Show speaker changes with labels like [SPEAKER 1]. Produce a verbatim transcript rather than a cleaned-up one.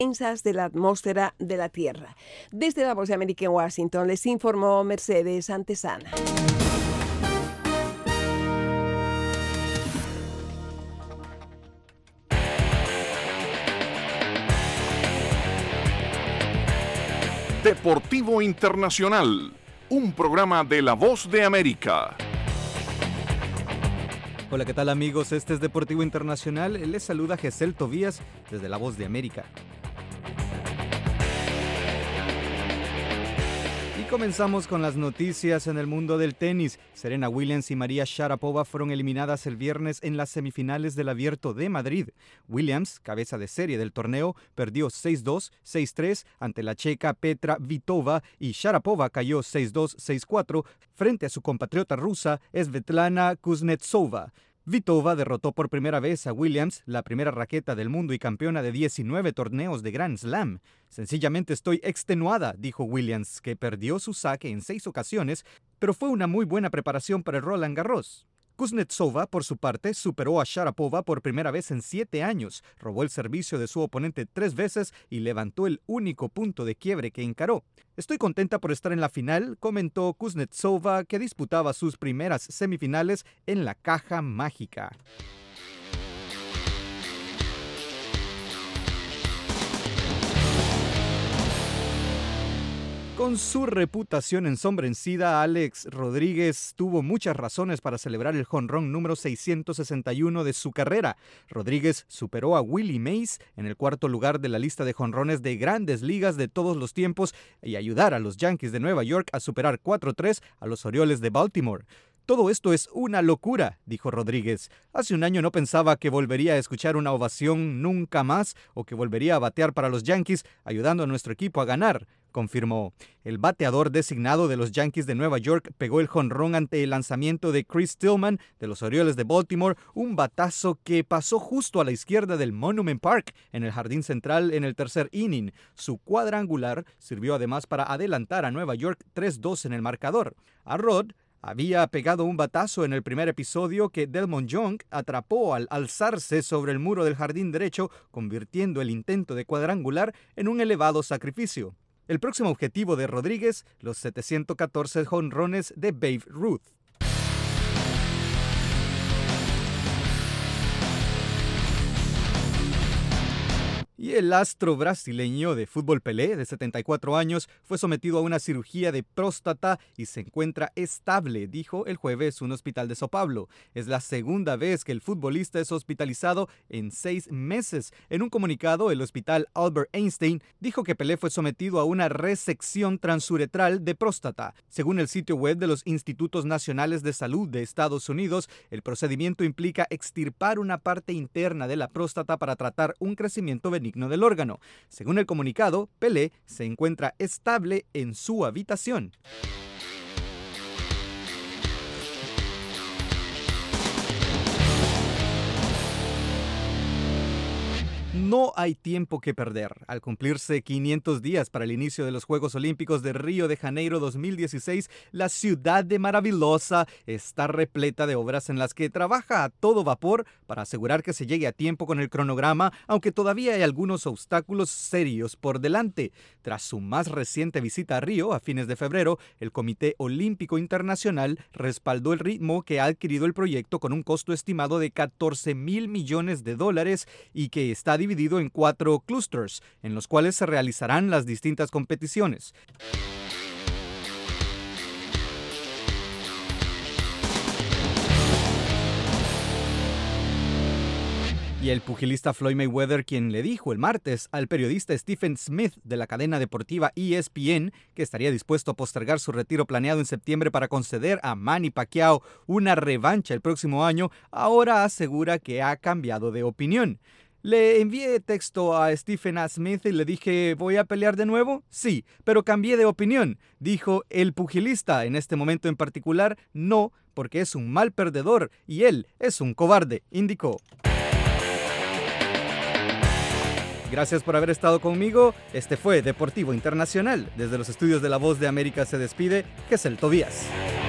[SPEAKER 1] densas de la atmósfera de la Tierra. Desde la Voz de América en Washington les informó Mercedes Antesana.
[SPEAKER 2] Deportivo Internacional, un programa de La Voz de América.
[SPEAKER 3] Hola, ¿qué tal amigos? Este es Deportivo Internacional. Les saluda Gesell Tobías desde La Voz de América. Y comenzamos con las noticias en el mundo del tenis. Serena Williams y María Sharapova fueron eliminadas el viernes en las semifinales del Abierto de Madrid. Williams, cabeza de serie del torneo, perdió seis dos, seis tres ante la checa Petra Kvitova y Sharapova cayó seis dos, seis cuatro frente a su compatriota rusa Svetlana Kuznetsova. Kvitova derrotó por primera vez a Williams, la primera raqueta del mundo y campeona de diecinueve torneos de Grand Slam. Sencillamente estoy extenuada, dijo Williams, que perdió su saque en seis ocasiones, pero fue una muy buena preparación para el Roland Garros. Kuznetsova, por su parte, superó a Sharapova por primera vez en siete años, robó el servicio de su oponente tres veces y levantó el único punto de quiebre que encaró. Estoy contenta por estar en la final, comentó Kuznetsova, que disputaba sus primeras semifinales en la caja mágica. Con su reputación ensombrecida, Alex Rodríguez tuvo muchas razones para celebrar el jonrón número seiscientos sesenta y uno de su carrera. Rodríguez superó a Willie Mays en el cuarto lugar de la lista de jonrones de grandes ligas de todos los tiempos y ayudar a los Yankees de Nueva York a superar cuatro tres a los Orioles de Baltimore. Todo esto es una locura, dijo Rodríguez. Hace un año no pensaba que volvería a escuchar una ovación nunca más o que volvería a batear para los Yankees ayudando a nuestro equipo a ganar, confirmó. El bateador designado de los Yankees de Nueva York pegó el jonrón ante el lanzamiento de Chris Tillman de los Orioles de Baltimore, un batazo que pasó justo a la izquierda del Monument Park en el jardín central en el tercer inning. Su cuadrangular sirvió además para adelantar a Nueva York tres dos en el marcador. A Rod había pegado un batazo en el primer episodio que Delmon Young atrapó al alzarse sobre el muro del jardín derecho, convirtiendo el intento de cuadrangular en un elevado sacrificio. El próximo objetivo de Rodríguez, los setecientos catorce jonrones de Babe Ruth. Y el astro brasileño de fútbol Pelé, de setenta y cuatro años, fue sometido a una cirugía de próstata y se encuentra estable, dijo el jueves un hospital de Sao Paulo. Es la segunda vez que el futbolista es hospitalizado en seis meses. En un comunicado, el hospital Albert Einstein dijo que Pelé fue sometido a una resección transuretral de próstata. Según el sitio web de los Institutos Nacionales de Salud de Estados Unidos, el procedimiento implica extirpar una parte interna de la próstata para tratar un crecimiento benigno del órgano. Según el comunicado, Pelé se encuentra estable en su habitación. No hay tiempo que perder. Al cumplirse quinientos días para el inicio de los Juegos Olímpicos de Río de Janeiro dos mil dieciséis, la ciudad de Maravilhosa está repleta de obras en las que trabaja a todo vapor para asegurar que se llegue a tiempo con el cronograma, aunque todavía hay algunos obstáculos serios por delante. Tras su más reciente visita a Río, a fines de febrero, el Comité Olímpico Internacional respaldó el ritmo que ha adquirido el proyecto con un costo estimado de catorce mil millones de dólares y que está dividido en cuatro clusters, en los cuales se realizarán las distintas competiciones. Y el pugilista Floyd Mayweather, quien le dijo el martes al periodista Stephen Smith de la cadena deportiva E S P N que estaría dispuesto a postergar su retiro planeado en septiembre para conceder a Manny Pacquiao una revancha el próximo año, ahora asegura que ha cambiado de opinión. Le envié texto a Stephen A. Smith y le dije, ¿voy a pelear de nuevo? Sí, pero cambié de opinión, dijo el pugilista. En este momento en particular, no, porque es un mal perdedor y él es un cobarde, indicó. Gracias por haber estado conmigo. Este fue Deportivo Internacional. Desde los estudios de La Voz de América se despide Gesell Tobías.